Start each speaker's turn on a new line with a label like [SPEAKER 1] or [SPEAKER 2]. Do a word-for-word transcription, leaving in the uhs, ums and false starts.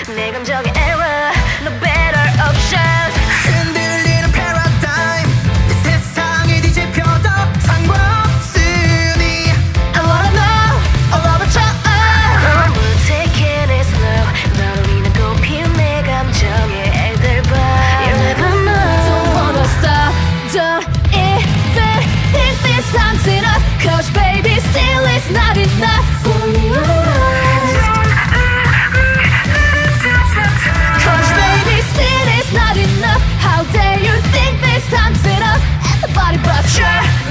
[SPEAKER 1] 내 감정의 error No better options
[SPEAKER 2] 흔들리는 paradigm 이 세상이 뒤집혀도 상관없으니
[SPEAKER 1] I wanna know all about you I'm taking it slow 너로 인해 꽃피운 내 감정의 애들봐 You'll never know Don't wanna stop Don't even think this time's enough Cause baby still it's not enough for me Cause baby still it's not enough How dare you think this time's enough Everybody but you